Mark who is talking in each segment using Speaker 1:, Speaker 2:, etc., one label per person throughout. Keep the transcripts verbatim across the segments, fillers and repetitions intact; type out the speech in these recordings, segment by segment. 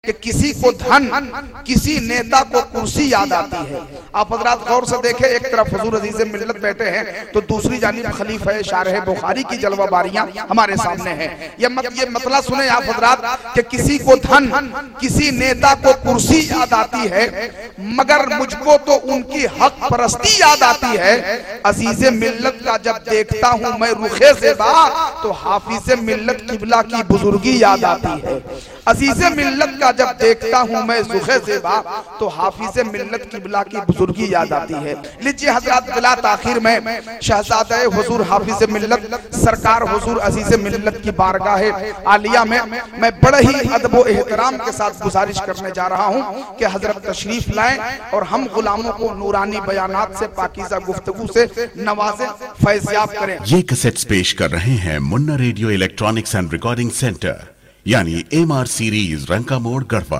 Speaker 1: कि किसी को धन, किसी नेता को कुर्सी याद आती है। आप हजरात गौर से देखें, एक तरफ हुजूर अजीज़ मिल्लत बैठे हैं तो दूसरी जानिब खलीफा शारह बुखारी की जलवा बारियां हमारे सामने हैं। ये मत, ये मतला सुने आप हजरात कि किसी को धन, किसी नेता को कुर्सी याद आती है, मगर मुझको तो उनकी हक परस्ती याद आती है। अजीज़ मिल्लत का जब देखता हूं मैं रुखे ज़ेबा तो हाफिज़ मिल्लत किबला की बुजुर्गी याद आती है। अजीज़ मिल्लत का जब देखता हूं मैं ज़ुखे ज़ेबा तो हाफिज़ मिल्लत किबला की बुजुर्गी याद आती है। लीजिए हज़रात, बिला ताखीर में शहज़ादे हुजूर हाफिज़ मिल्लत सरकार हुजूर अजीज़ मिल्लत की बारगाह आलिया में मैं बड़े ही अदब व एहतराम के साथ गुजारिश करने जा रहा हूं कि हजरत तशरीफ लाएं और हम गुलामों को नूरानी बयानात से, पाकीज़ा गुफ्तगू से नवाजें, फैज़याब करें।
Speaker 2: ये कैसेट्स पेश कर रहे हैं Munna radio electronics and recording centre यानी M R series Ranka Mor Garhwa.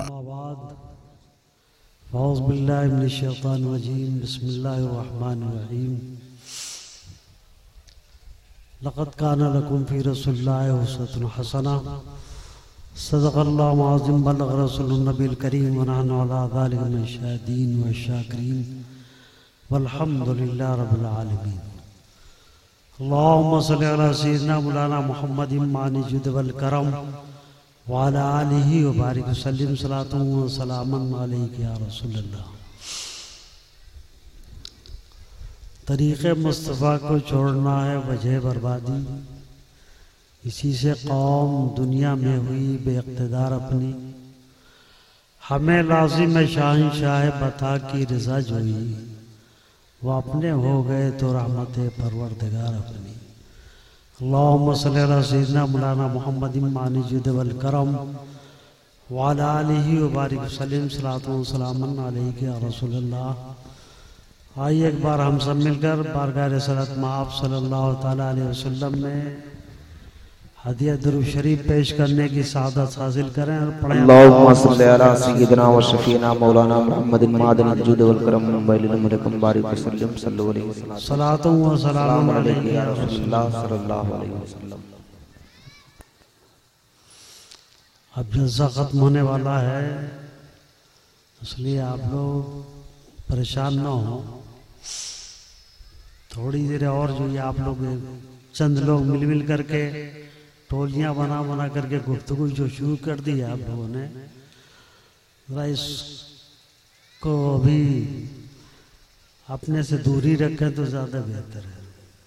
Speaker 3: लक़द काना लकुम फ़ी रसूलिल्लाहि उस्वतुन हसना सदक़ल्लाहु अज़ीम बल्लग़ रसूलुन नबील करीम व नहनु अला ज़ालिका मिन शाहिदीन व शाकिरीन वल्हम्दुलिल्लाहि रब्बिल आलमीन। अल्लाहुम्मा सल्लि अला सय्यिदिना मौलाना मुहम्मदिन मानि जुद वल करम वाला आलिही व बारिक वसल्लिम सलातु व सलामन अलैका या रसूलल्लाह। तरीक़े मुस्तफ़ा को छोड़ना है वजह बर्बादी, इसी से कौम दुनिया में हुई बेइक़्तिदार अपनी। हमें लाज़िम है शाहंशाह बता की रज़ा जोई, वो अपने हो गए तो रहमत परवरदिगार अपनी। अल्लाहुम्मा सल्लि अला सय्यिदिना मौलाना मुहम्मदिन मानि जुद वल करम व अला आलिही व बारिक वसल्लिम सलातु व सलामन अलैका या रसूलल्लाह। आइए एक बार हम सब मिलकर बारगाह रिसालत में आप सल्लल्लाहु तआला अलैहि वसल्लम में हदिया दुरूद शरीफ पेश करने की सआदत हासिल करें और पढ़ें।
Speaker 4: अल्लाहुम्मा सल्लि अला सय्यिदिना व शफीना मौलाना मुहम्मदिन मादनिल जुद वल करम वलिल मुलकम बारिक वसल्लम सल्लल्लाहु अलैहि वसल्लम
Speaker 3: सलातु व सलाम अलैका
Speaker 4: या
Speaker 3: या
Speaker 4: रसूलल्लाह सल्लल्लाहु अलैहि वसल्लम।
Speaker 3: अब जलसा खत्म होने वाला है, इसलिए आप लोग परेशान न हो। थोड़ी देर और जो ये आप लोग चंद लोग मिल मिल करके टोलियां बना बना करके गुफ्तगू जो शुरू कर दी है आप लोगों ने, जरा इसको अभी अपने से दूरी रखें तो ज्यादा बेहतर है।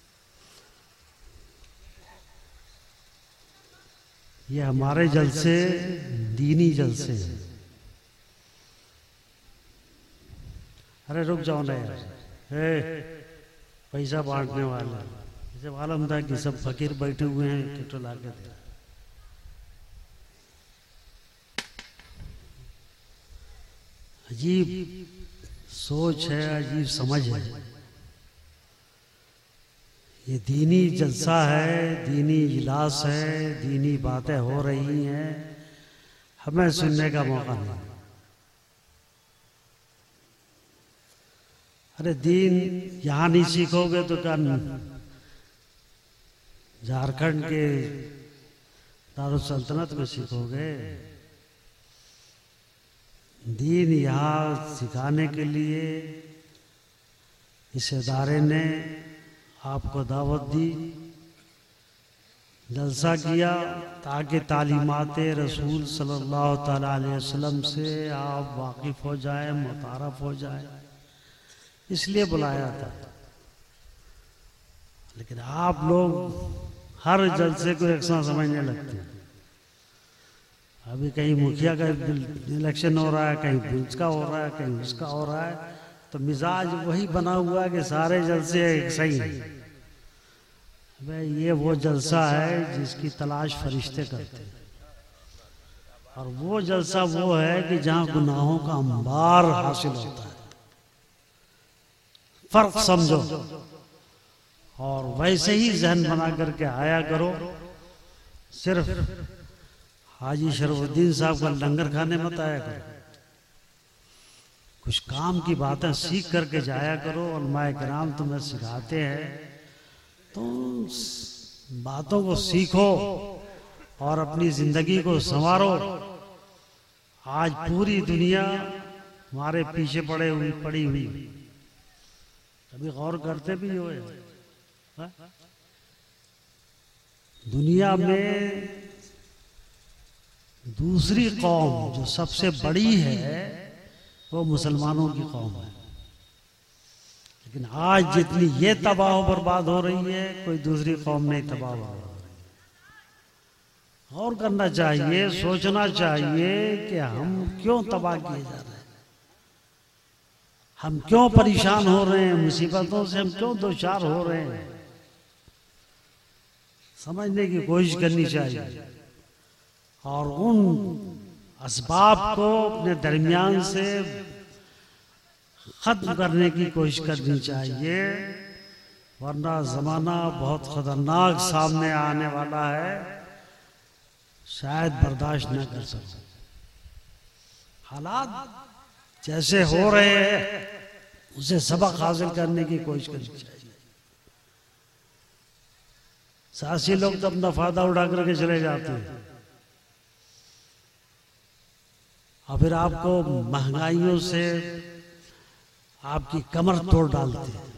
Speaker 3: ये हमारे जलसे दीनी जलसे हैं। अरे रुक जाओ ना यार, ए, पैसा बांटने वाला जब मालूम था कि सब फकीर बैठे हुए हैं, किटो ला के दे। अजीब सोच है, अजीब समझ है। ये दीनी जलसा है, दीनी इजलास है, दीनी बातें हो रही हैं, हमें सुनने का मौका नहीं। अरे दीन यहाँ नहीं सीखोगे तो क्या झारखंड के दारुल सल्तनत में सीखोगे? दीन यहाँ सिखाने के लिए इस इदारे ने आपको दावत दी, जलसा किया ताकि तालीमात रसूल सल्लल्लाहु तआला अलैहि वसल्लम से आप वाकिफ हो जाए, मुतारफ हो जाए, इसलिए बुलाया था। लेकिन आप लोग हर जलसे को एक साथ समझने लगते हैं। अभी कहीं मुखिया का इलेक्शन हो रहा है, कहीं उसका हो रहा है, कहीं उसका हो रहा है, तो मिजाज वही बना हुआ है कि सारे जलसे एक सही है। भाई ये वो जलसा है जिसकी तलाश फरिश्ते करते हैं, और वो जलसा वो है कि जहां गुनाहों का अंबार हासिल होता है। फर्क समझो और वैसे ही जहन बना करके आया करो। सिर्फ हाजी शरफुद्दीन साहब का लंगर खाने मत आया करो, कुछ काम की बातें सीख करके जाया करो। उलमाए किराम तुम्हें सिखाते हैं तो बातों को सीखो और अपनी जिंदगी को संवारो। आज पूरी दुनिया हमारे पीछे पड़े हुई पड़ी हुई, कभी गौर करते भी हो? हा? दुनिया में दूसरी कौम जो सबसे बड़ी है वो मुसलमानों की कौम है, लेकिन आज जितनी ये तबाह बर्बाद हो रही है कोई दूसरी कौम नहीं तबाह हो रही। और करना चाहिए, सोचना चाहिए कि हम क्यों तबाह किए जा रहे हैं, हम क्यों परेशान हो रहे हैं, मुसीबतों से हम क्यों दो चार हो रहे हैं। समझने की कोशिश करनी चाहिए और उन असबाब को अपने दरमियान से खत्म करने की कोशिश करनी चाहिए, वरना जमाना बहुत खतरनाक सामने आने वाला है, शायद बर्दाश्त न कर सके। हालात जैसे हो रहे हैं उसे सबक हासिल करने की कोशिश करनी चाहिए। सासी लोग तो अपना फायदा उठा करके चले जाते हैं और फिर आपको महंगाइयों से आपकी कमर तोड़ डालते हैं।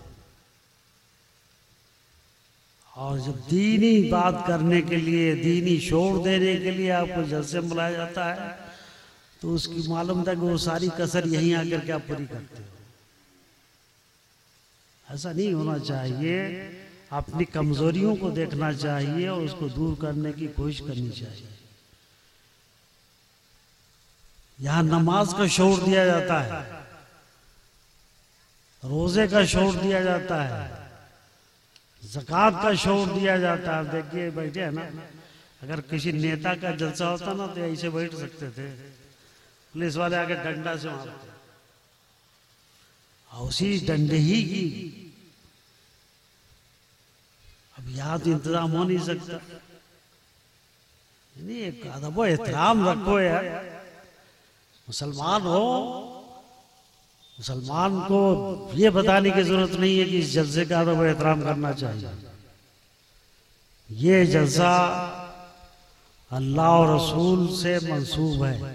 Speaker 3: और जब दीनी बात करने के लिए, दीनी शोर देने के लिए आपको जलसे में बुलाया जाता है तो उसकी मालूम था कि वो सारी कसर यहीं आकर के आप पूरी करते हो। ऐसा नहीं होना चाहिए, अपनी कमजोरियों को देखना चाहिए और उसको दूर करने की कोशिश करनी चाहिए। यहां नमाज का शोर दिया जाता है, रोजे का शोर दिया जाता है, ज़कात का शोर दिया जाता है। देखिए बैठे है ना, अगर किसी नेता का जलसा होता ना तो ऐसे बैठ सकते थे, पुलिस वाले आके डंडा से मारते, और उसी डंडे ही की अब यहाँ तो इंतजाम हो नहीं सकता। नहीं, एक अदब एहतराम रखो यार, मुसलमान हो, मुसलमान को ये बताने की जरूरत नहीं है कि इस जलसे का अदब एहतराम करना चाहिए। ये जलसा अल्लाह और रसूल से मंसूब है,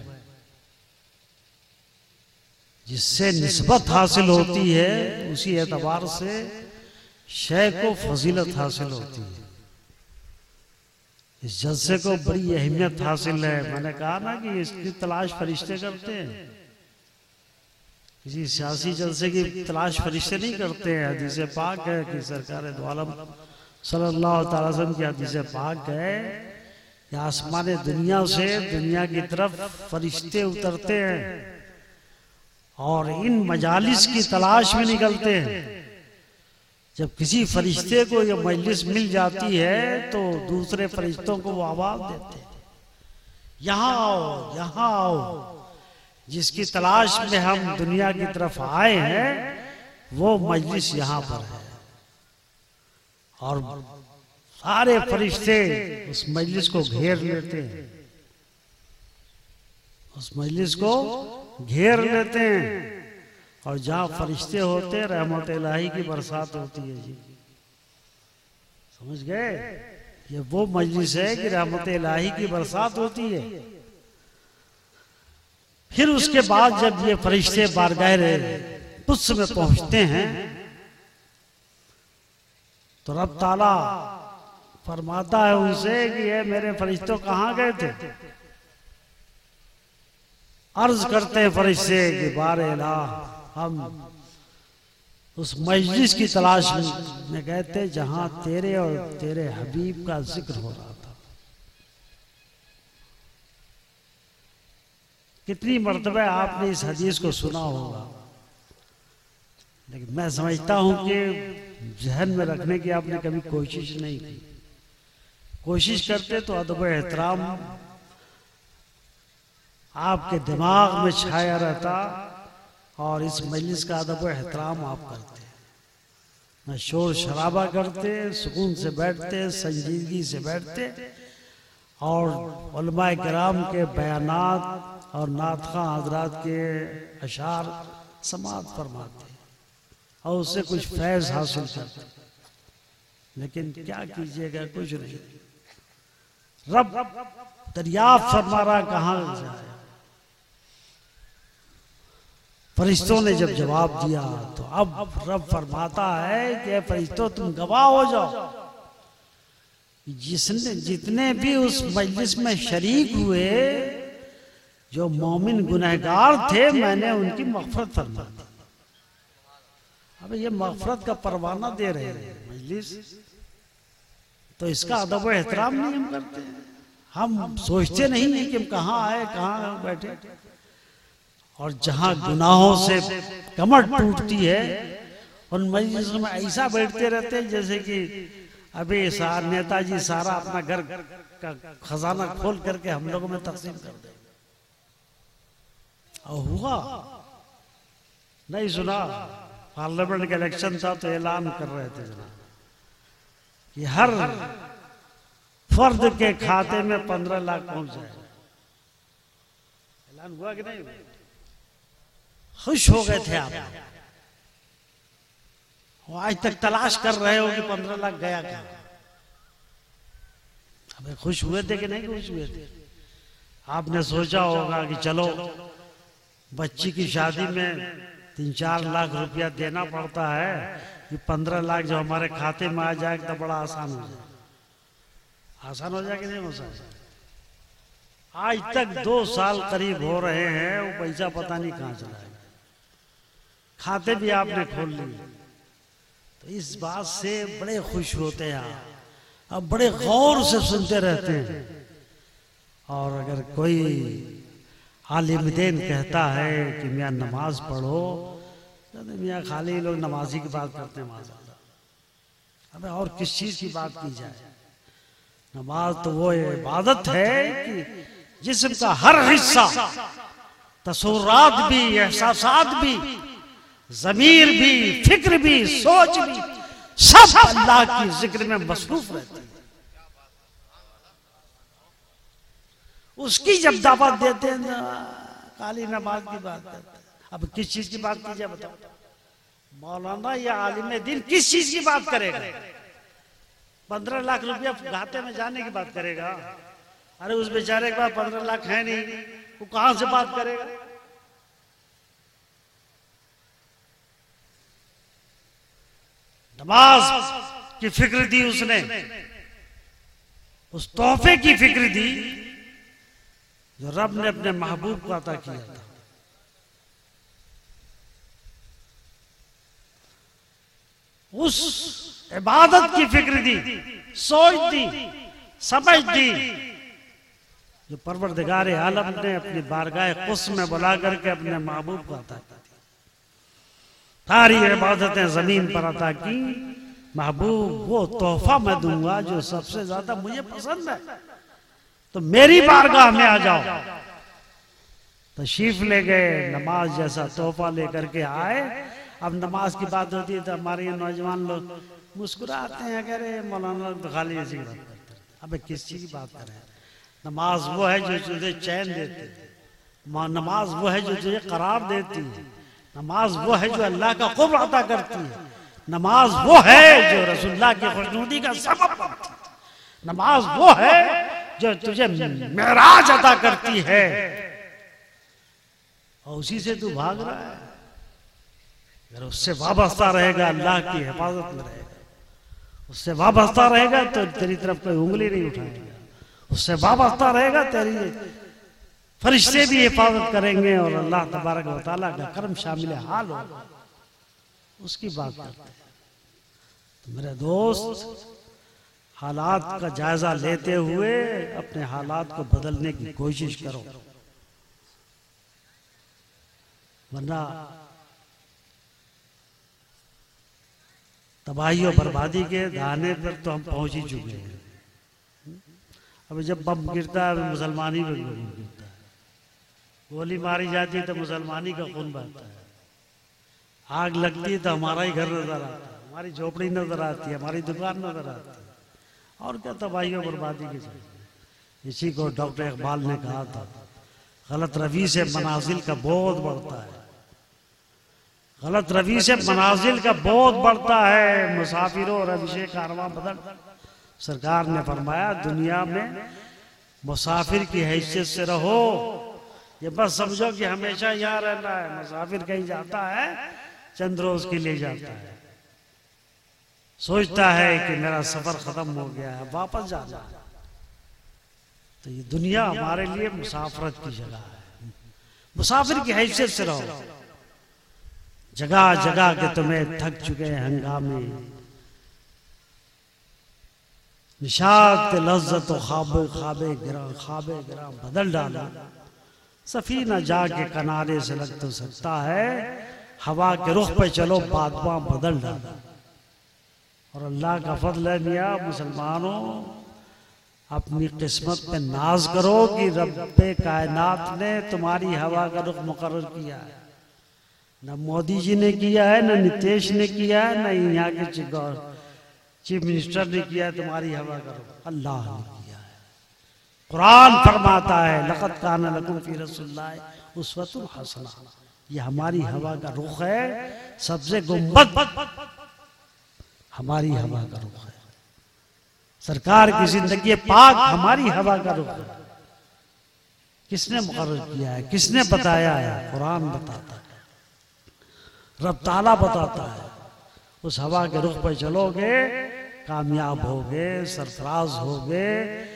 Speaker 3: जिससे निस्बत हासिल होती है उसी एतबार से शय को फजीलत हासिल होती है। इस जलसे को बड़ी अहमियत हासिल है। मैंने कहा ना कि इसकी तलाश फरिश्ते करते हैं, किसी सियासी जलसे की तलाश फरिश्ते नहीं करते हैं। हदीस पाक है कि सरकार दो आलम सल्लल्लाहु अलैहि वसल्लम की हदीस पाक है कि आसमान दुनिया से दुनिया की तरफ फरिश्ते उतरते हैं और इन मजालिस की तलाश में निकलते हैं। जब किसी फरिश्ते को यह मजलिस मिल जाती है तो दूसरे फरिश्तों को वो आवाज देते हैं, यहाँ आओ, यहाँ आओ, जिसकी तलाश में हम दुनिया की तरफ आए हैं वो मजलिस यहाँ पर है। और सारे फरिश्ते उस मजलिस को घेर लेते हैं, उस मजलिस को घेर लेते हैं, और जहां फरिश्ते होते हैं रहमत इलाही की बरसात होती है। जी समझ गए, ये वो मजलिस है कि रहमत इलाही की बरसात होती है। फिर उसके बाद जब ये फरिश्ते बारगाह कुद्स में पहुंचते हैं तो रब ताला फरमाता है उनसे कि ये मेरे फरिश्तों कहाँ गए थे। अर्ज करते हैं फरिश्ते कि बारे इलाह, हम उस मजलिस की तलाश में गए थे जहां तेरे और तेरे हबीब का जिक्र हो रहा था। कितनी मर्तबा आपने इस हदीस को सुना होगा, लेकिन मैं समझता हूं कि जहन में रखने की आपने कभी कोशिश नहीं की। कोशिश करते तो अदब एहतराम आपके दिमाग में छाया रहता और इस मजलिस का अदब एहतराम आप करते, न शोर शराबा करते, सुकून से बैठते, संजीदगी से बैठते और उलमाए किराम के बयानात और नातखा हजरात के अशार समात फरमाते और उससे कुछ फैज हासिल करते। लेकिन क्या कीजिएगा, कुछ नहीं। रब दरियाफ्त फरमा रहा कहाँ जाए, फरिश्तों ने जब जवाब दिया तो अब रब फरमाता है कि फरिश्तों तुम गवाह हो जाओ, जिसने जितने भी उस मजलिस में शरीक हुए जो मोमिन गुनहगार थे, मैंने उनकी मग़फ़िरत फरमा दी। अब ये मग़फ़िरत का परवाना दे रहे हैं मजलिस, तो इसका अदब और एहतराम नहीं हम करते हैं। हम सोचते नहीं हैं कि हम कहाँ आए कहाँ बैठे। और जहाँ गुनाहों से कमर टूटती है उन मजलिसों में ऐसा बैठते रहते हैं जैसे कि अभी सार नेताजी सारा अपना घर का खजाना खोल करके हम लोगों में तकसीम कर दे। और हुआ नहीं सुना, पार्लियामेंट का इलेक्शन था तो ऐलान कर रहे थे जनाब कि हर फर्द के खाते में पंद्रह लाख पहुंच जाए। ऐलान हुआ कि नहीं? खुश हो गए थे आप। वो आज तक तलाश कर रहे हो कि पंद्रह लाख गया क्या। अबे खुश हुए थे कि नहीं खुश हुए थे? आपने सोचा होगा कि चलो बच्ची की शादी में तीन चार लाख रुपया देना पड़ता है, कि पंद्रह लाख जो हमारे खाते में आ जाए तो बड़ा आसान हो जाए। आसान हो जाए कि नहीं हो सकता? आज तक दो साल करीब हो रहे हैं, वो पैसा पता नहीं कहाँ चला है। खाते भी आपने खोल लिए, तो इस बात से बड़े खुश होते हैं आप। अब बड़े गौर से सुनते रहते हैं। और अगर कोई आलिम दीन कहता है कि मियाँ नमाज पढ़ो, तो मियाँ खाली लोग नमाजी की बात करते हैं माज़अल्लाह। अबे और किस चीज की बात की जाए? नमाज तो वो इबादत है कि जिस्म का हर हिस्सा, तसव्वुरात भी, एहसासात भी, ज़मीर भी, फिक्र भी, सोच भी, सब अल्लाह की जिक्र में मसरूफ रहती है। उसकी जब दावत देते हैं ना, काली नमाज की बात करते हैं। अब किस चीज की बात कीजिए बताओ? मौलाना या आलिम दीन किस चीज की बात करेगा? पंद्रह लाख रुपया खाते में जाने की बात करेगा? अरे उस बेचारे के पास पंद्रह लाख है नहीं, वो कहां से बात करेगा? नमाज की फिक्र दी उसने, उस तोहफे की फिक्र दी जो रब ने अपने महबूब को अता किया था। उस इबादत की फिक्र दी, सोच दी, समझ दी जो परवरदिगार आलम ने अपनी बारगाह कुस में बुला करके अपने महबूब को अता की। सारी इबादतें जमीन पर अता की। महबूब वो तोहफा मैं दूंगा जो सबसे ज्यादा मुझे पसंद है, तो मेरी बारगाह में आ जाओ। तशरीफ ले गए, नमाज जैसा तोहफा लेकर के आए। अब नमाज की बात होती है तो हमारे नौजवान लोग मुस्कुराते हैं, कह रहे मौलाना तो खाली ऐसी बात करते हैं। अब किस चीज की बात करें? नमाज वो है जो तुझे चैन देती है, नमाज वो है जो तुझे करार देती है, नमाज वो है जो अल्लाह का क़ुर्ब अता करती है, नमाज वो है जो रसूलुल्लाह की खुशनुदी का सबब बनती है, नमाज वो है जो तुझे मेराज अता करती है। और उसी से तू भाग रहा है। अगर उससे वाबस्ता रहेगा, अल्लाह की हिफाजत में रहेगा, उससे वाबस्ता रहेगा तो तेरी तरफ कोई उंगली नहीं उठाएगा, उससे वाबस्ता रहेगा तेरी फरिश्ते भी हिफाजत करेंगे और अल्लाह तबारक व तआला का करम शामिल हाल होगा। उसकी बात करते हैं। तो मेरे दोस्त, हालात का जायजा लेते हुए अपने हालात को बदलने की कोशिश करो, वरना तबाही और बर्बादी के दाने पर तो हम पहुंच ही चुके हैं। अब जब बम गिरता है मुसलमानी पर गिरता है, गोली मारी जाती है तो मुसलमानी का खून बहता है, आग लगती है तो हमारा ही घर नजर आता है, हमारी झोपड़ी नजर आती है, हमारी दुकान नजर आती है। और क्या तबाही और बर्बादी की चीज। इसी को डॉक्टर इकबाल ने कहा था, गलत रवि से मनाजिल का बोझ बढ़ता है, गलत रवि से मनाजिल का बोझ बढ़ता है, मुसाफिरों और अभिषेक कारवां बदल। सरकार ने फरमाया दुनिया में मुसाफिर की हैसियत से रहो, ये बस समझो कि हमेशा यहाँ रहना है। मुसाफिर कहीं जाता है चंद रोज के लिए जाता है, सोचता है कि मेरा सफर खत्म हो गया है, वापस जाना है। तो ये दुनिया हमारे लिए मुसाफरत की जगह है। मुसाफिर की हैसियत से रहो। जगह जगह के तुम्हें थक चुके हंगामे, निशात लज्जत ख्वाबे ख्वाबे गिरा ख्वाबे गिरा बदल डाला। सफीना जाके किनारे से लग तो सकता है, हवा के रुख पे चलो बादशाह बदल डाला। और अल्लाह का फضل है मियां मुसलमानों, अपनी किस्मत पे नाज करो कि रब्बे कायनात ने तुम्हारी हवा का रुख मुकर्रर किया है। न मोदी जी ने किया है, न नीतीश ने किया है, न यहाँ के चीफ मिनिस्टर ने किया है तुम्हारी हवा का रुख, अल्लाह ने किया है। कुरान फरमाता है लक़द काना लकुम फ़ी रसूलिल्लाहि उस्वतुन हसना। ये हमारी हवा का रुख है, सबसे गुंबद हमारी हवा का रुख है। सरकार की जिंदगी पाक हमारी हवा का रुख है। किसने मुकर्रर किया है, किसने बताया है? कुरान बताता है, रब ताला बताता है। उस हवा के रुख पर चलोगे कामयाब होगे, सरफराज होगे।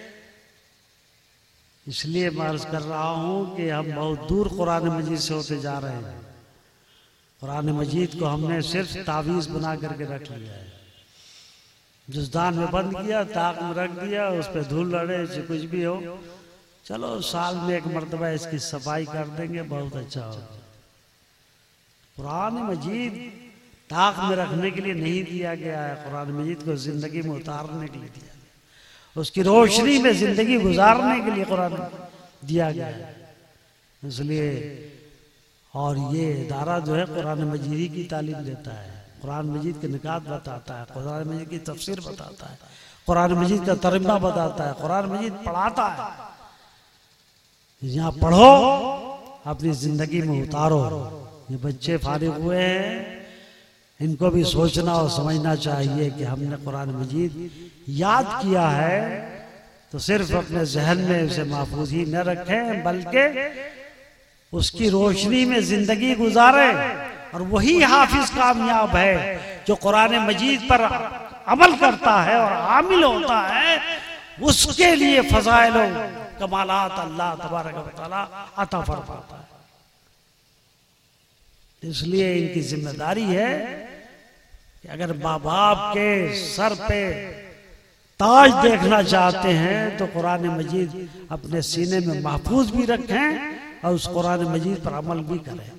Speaker 3: इसलिए मैं अर्ज कर रहा हूं कि हम बहुत दूर कुरान मजीद से होते जा रहे हैं। कुरान मजीद को हमने सिर्फ तावीज़ बना करके रख लिया है, जुज़दान में बंद किया, ताक में रख दिया, उस पर धूल लड़े कुछ भी हो, चलो साल में एक मरतबा इसकी सफाई कर देंगे, बहुत अच्छा होगा। कुरान मजीद ताक में रखने के लिए नहीं दिया गया है, कुरान मजीद को जिंदगी में उतारने के लिए दिया गया, उसकी रोशनी में जिंदगी गुजारने के लिए कुरान दिया गया है। इसलिए और ये इदारा जो है कुरान मजीद की तालीम देता है, कुरान मजीद के निकात बताता है, कुरान मजीद की तफसीर बताता है, कुरान मजीद का तर्जुमा बताता है, कुरान मजीद पढ़ाता है। यहाँ पढ़ो, अपनी जिंदगी में उतारो। ये बच्चे फारिग हुए हैं, इनको भी सोचना और समझना चाहिए कि हमने कुरान मजीद याद किया है तो सिर्फ अपने जहन में उसे महफूज ही न रखें, बल्कि उसकी रोशनी में जिंदगी गुजारे। और वही हाफिज कामयाब है जो कुरान मजीद पर अमल करता है और आमिल होता है। उसके लिए फज़ाइल कमालात अल्लाह तबारक व तआला अता फरमाता है। इसलिए इनकी जिम्मेदारी है कि अगर माँ बाप के सर पे ताज देखना चाहते हैं तो कुरान मजीद अपने सीने में महफूज भी रखें और उस कुरान मजीद पर अमल भी करें।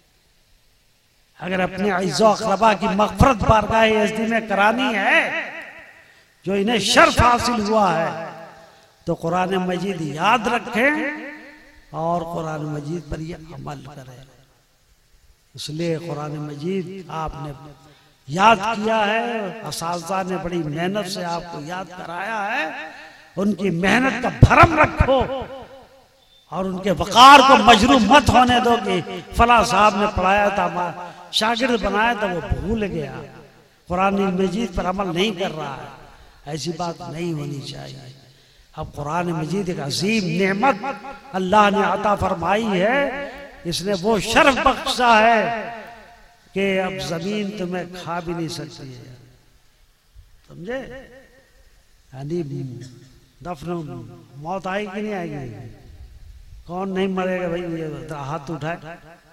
Speaker 3: अगर अपने इज़्ज़ो अक़रबा की मग़फ़िरत बारगाह यज़दी में करानी है, जो इन्हें शर्फ हासिल हुआ है, तो कुरान मजीद याद रखें और कुरान मजीद पर ये अमल करें। इसलिए कुरान मजीद आपने याद किया है, असातिज़ा ने बड़ी मेहनत से आपको याद कराया है। उनकी मेहनत का भरम रखो और उनके वक़ार को मजरूह मत होने दो कि फला साहब ने पढ़ाया था, शागिर्द बनाया था, वो भूल गया, कुरान मजीद पर अमल नहीं कर रहा है। ऐसी बात नहीं होनी चाहिए। अब कुरान मजीद एक अजीम नेमत अल्लाह ने अता फरमाई है, इसने वो शर्फ बख्शा है कि अब जमीन तुम्हें खा भी नहीं सकती है, समझे? यानी दफन मौत आएगी कि नहीं आएगी? कौन नहीं मरेगा भाई? ये हाथ उठाए,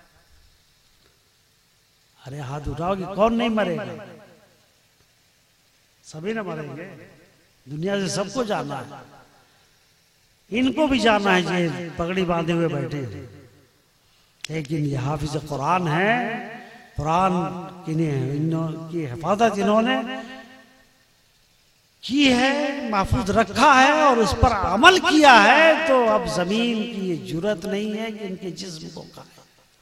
Speaker 3: अरे हाथ उठाओ कि कौन नहीं मरेगा? सभी ना मरेंगे। दुनिया से सबको जाना है, इनको भी जाना है जी पगड़ी बांधे हुए बैठे हैं। लेकिन ये हाफिज कुरान है, कुरान की हिफाजत इन्होंने की है, महफूज रखा है और उस पर अमल किया है, तो अब जमीन की ये जुर्रत नहीं है कि इनके जिस्म को खाए।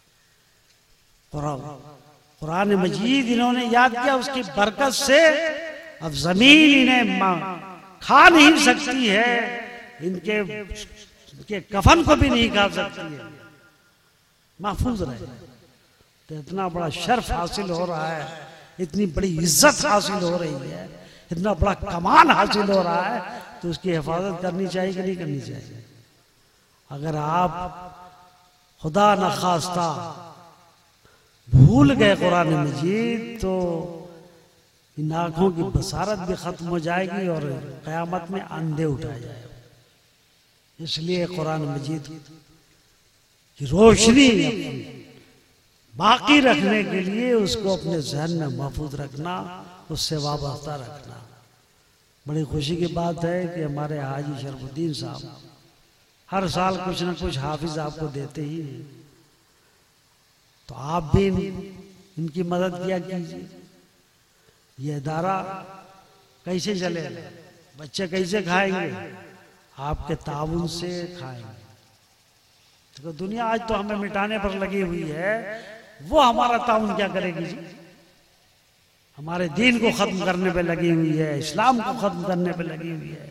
Speaker 3: कुरान मजीद इन्होंने याद किया, उसकी बरकत से अब जमीन इन्हें खा नहीं सकती है, इनके इनके कफन को भी नहीं खा सकती है, महफूज रहे। तो इतना बड़ा शर्फ हासिल हो रहा है, इतनी बड़ी इज्जत हासिल हो रही है, इतना बड़ा कमाल हासिल हो रहा है, तो उसकी हिफाजत करनी चाहिए कि नहीं करनी चाहिए? अगर आप खुदा न खास्ता भूल गए कुरान मजीद तो इन आंखों की बसारत भी खत्म हो जाएगी और कयामत में अंधे उठाए जाएगा। इसलिए कुरान मजीद की रोशनी बाकी रखने के लिए उसको अपने जहन में महफूज रखना, उससे वाबस्ता रखना। बड़ी खुशी की बात है कि हमारे हाजी शरफुद्दीन साहब हर साल कुछ ना कुछ हाफिज आपको देते ही हैं, तो आप भी इनकी मदद किया कीजिए। ये इदारा कैसे चलेगा, बच्चे कैसे खाएंगे, आपके ताउन से खाएंगे। तो दुनिया आज तो हमें मिटाने पर लगी हुई है, वो हमारा ताउन क्या करेगी जी? हमारे दीन को खत्म करने पे लगी हुई है, इस्लाम को खत्म करने पे लगी हुई है।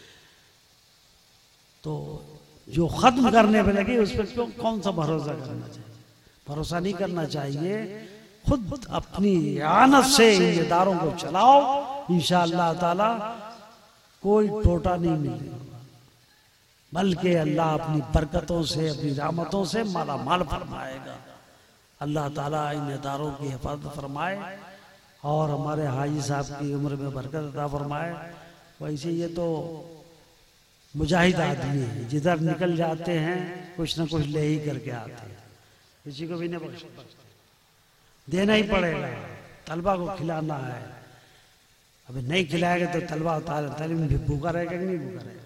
Speaker 3: तो जो खत्म करने पे लगी उस पर क्यों कौन सा भरोसा करना चाहिए? भरोसा नहीं करना चाहिए। खुद अपनी आनत से इन इदारों को चलाओ, इंशाअल्लाह ताला कोई टोटा नहीं मिलेगा, बल्कि अल्लाह अपनी बरकतों से, अपनी रहमतों से माला माल फरमाएगा। अल्लाह ताला इन इदारों की हिफाजत फरमाए और हमारे हाजी साहब की उम्र में बरकत अता फरमाए। वैसे ये तो मुजाहिद आदमी है, जिधर निकल जाते हैं कुछ ना कुछ ले ही करके आते हैं, किसी को भी नहीं बख्श देना ही पड़ेगा। तलबा को खिलाना है, अभी नहीं खिलाएगा तो तलबा तालिब भी भूखा रहेगा कि नहीं भूखा रहेगा?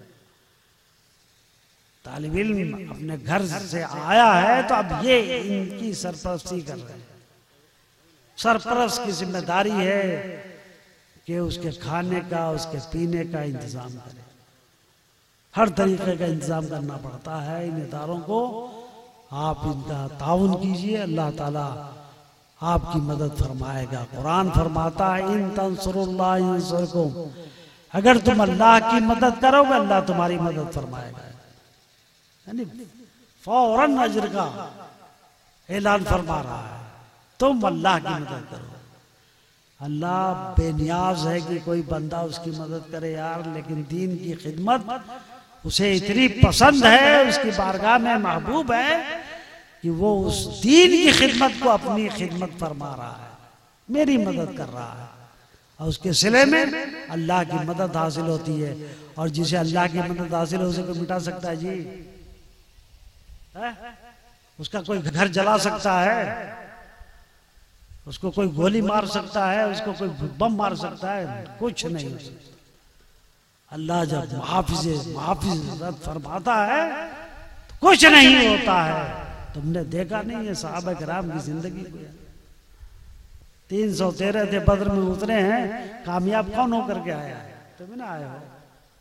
Speaker 3: तालिब इल्म अपने घर से आया है तो अब ये इनकी सरपरस्ती कर रहे हैं। सरपरस्त की जिम्मेदारी है कि उसके खाने का, उसके पीने का इंतजाम करे, हर तरीके का इंतजाम करना पड़ता है इन इदारों को। आप इनका ताउन कीजिए, अल्लाह ताला आपकी मदद फरमाएगा। कुरान फरमाता है इन तंसुरुल्लाह यंसुरकुम, अगर तुम अल्लाह की मदद करोगे अल्लाह तुम्हारी मदद फरमाएगा। यानी फौरन अजर का ऐलान फरमा रहा है, तुम अल्लाह की मदद करो। अल्लाह बेनियाज है कि कोई बंदा उसकी मदद करे यार, लेकिन दीन की खिदमत उसे इतनी पसंद है, उसकी बारगाह में महबूब है कि वो उस दीन की खिदमत को अपनी खिदमत फरमा रहा है, मेरी मदद कर रहा है, और उसके सिले में अल्लाह की मदद हासिल होती है। और जिसे अल्लाह की मदद हासिल हो उसे कोई मिटा सकता है जी? है? उसका कोई घर जला सकता है, उसको कोई गोली मार सकता है, उसको कोई बम मार सकता है? कुछ नहीं हो सकता। अल्लाह जब मुहाफिज मुहाफिज फरमाता है तो कुछ नहीं होता है। तुमने देखा नहीं है सहाबा किराम की जिंदगी को? तीन सौ तेरह थे, बद्र में उतरे हैं, कामयाब कौन होकर के आया है? तुम ना आए हो।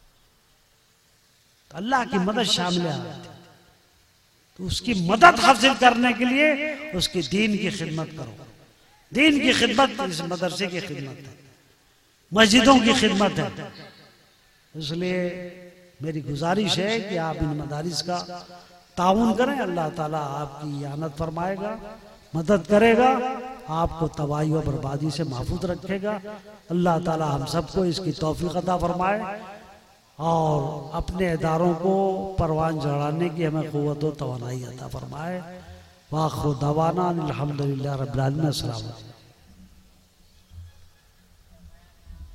Speaker 3: तो अल्लाह की मदद शामिल है, तो उसकी मदद हासिल करने के लिए उसकी दीन की खिदमत करो। दीन की खिदमत इस मदरसे की खिदमत है, मस्जिदों की खिदमत है। इसलिए मेरी गुजारिश है कि आप इन मदारिस का ताउन करें, अल्लाह ताला आपकी आनत फरमाएगा, मदद करेगा, आपको तबाही और बर्बादी से महफूज रखेगा। अल्लाह ताला हम सबको इसकी तौफीक अता फरमाए और अपने इदारों को परवान चढ़ाने की हमें क़ुव्वत व तवानाई अता फरमाए। वाखिर दवाना अल्हम्दुलिल्लाह रब्बिल आलमीन। अस्सलाम वालेकुम।